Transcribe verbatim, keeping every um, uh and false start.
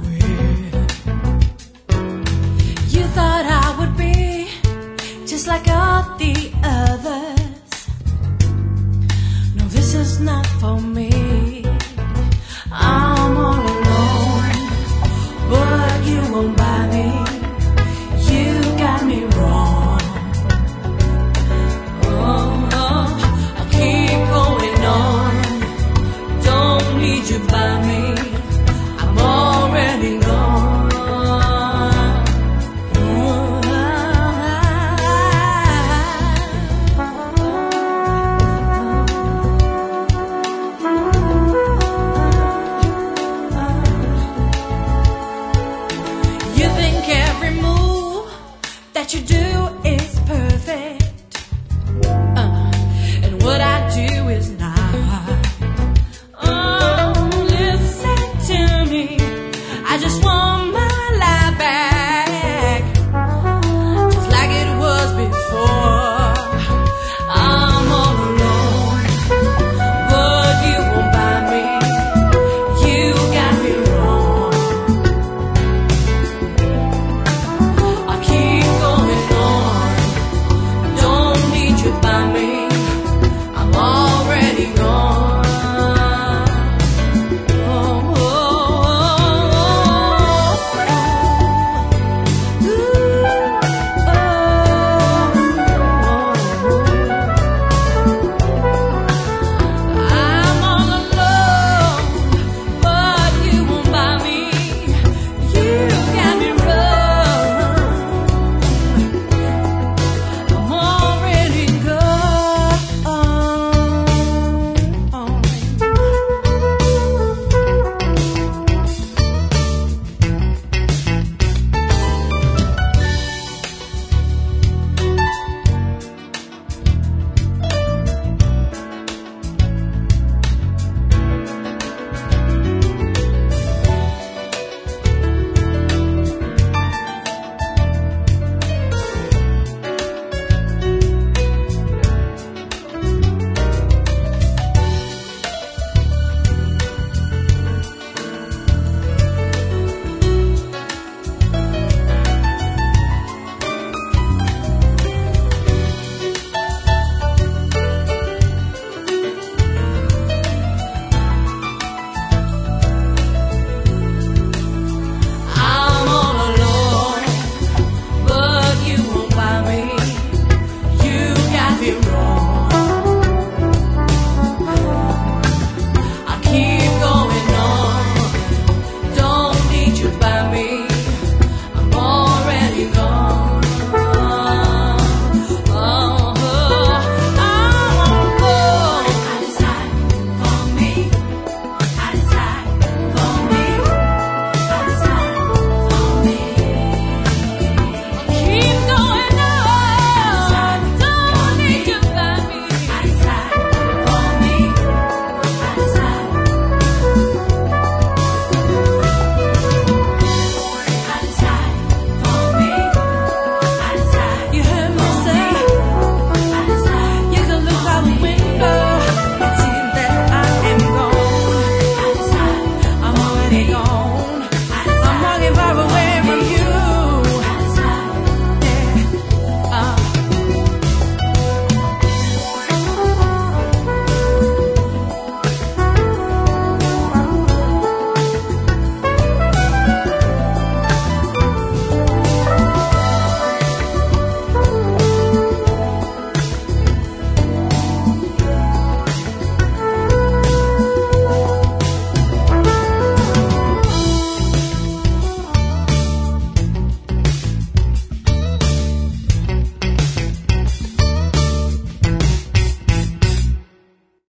weird. You thought I would be just like all the others. No, this is not for me. I'm all alone, but you won't buy me. You got me wrong. Oh, oh, I'll keep going on. Don't need you by me. I'm already gone. You think every move that you do